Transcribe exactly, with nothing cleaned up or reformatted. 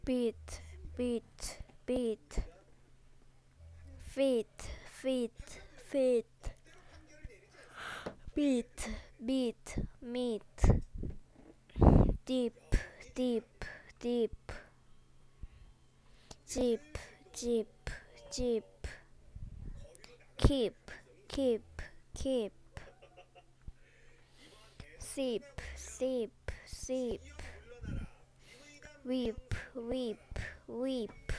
beat, beat, beat, feet, feet, feet, beat, beat, meat, deep, deep, deep, jeep, jeep, jeep, keep, keep, keep, sip, sip, sip, weep, weep, weep,